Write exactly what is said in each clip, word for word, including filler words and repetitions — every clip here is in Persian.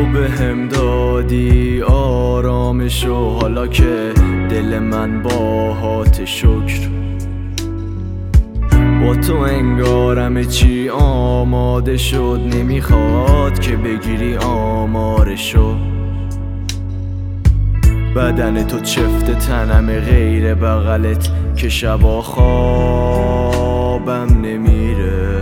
به هم دادی آرامشو، حالا که دل من باهات شکر. با تو انگارم چی آماده شد، نمیخواد که بگیری آمارشو. بدن تو چفت تنم غیر بغلت که شبا خوابم نمیره.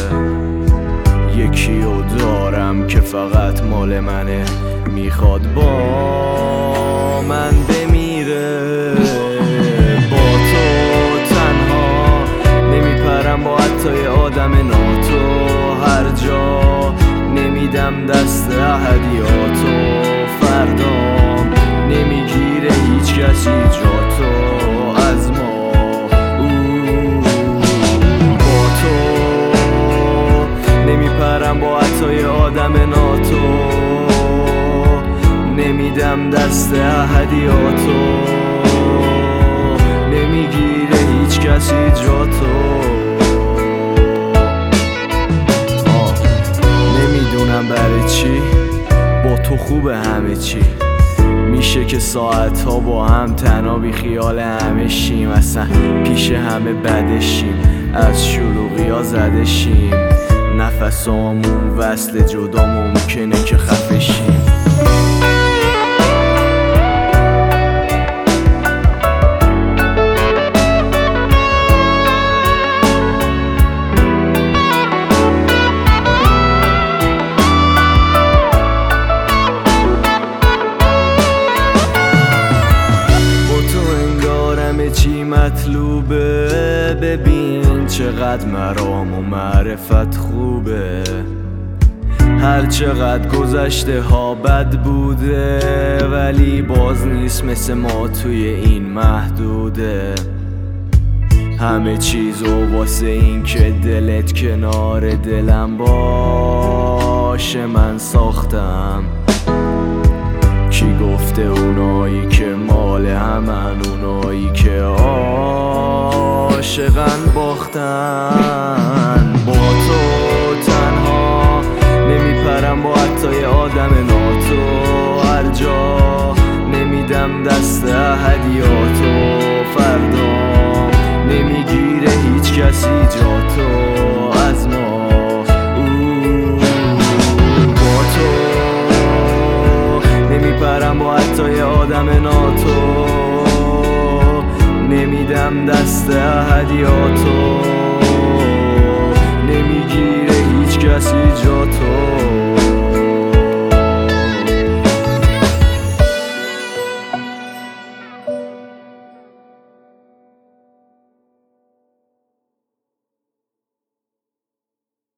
یکی رو دارم که فقط مال منه، میخواد با من بمیره. با تو تنها نمیپرم با حتی آدم ناتو، هر جا نمیدم دست احدیاتو. فردام نمیگیره هیچ کسی جاتو از ما. با تو نمیپرم با عطای آدم ناتو، نمیدم دست احدیاتو. نمیگیره هیچ کسی جاتو. آه. نمیدونم برای چی با تو خوبه همه چی. میشه که ساعت ها با هم تنها بی خیال همه شیم، اصلا پیش همه بدشیم، از شلوغی ها زده شیم. نفسامون وصل جدا ممکنه که خفه شیم. چی مطلوبه، ببین چقدر مرام و معرفت خوبه. هر چقدر گذشته ها بد بوده، ولی باز نیست مثل ما توی این محدوده. همه چیزو واسه این که دلت کنار دلم باشه من ساختم. کی گفته اونایی که مال همن، اونایی که عاشقن باختن. با تو تنها نمیپرم با عطای آدم ناتو، هر جا نمیدم دست احدیاتو. فردام نمیگیره هیچ کسی جاتو از ما. نمیپرم با عطای آدم ناتو، نمیدم دست احدیاتو. نمیگیره هیچ کسی جاتو.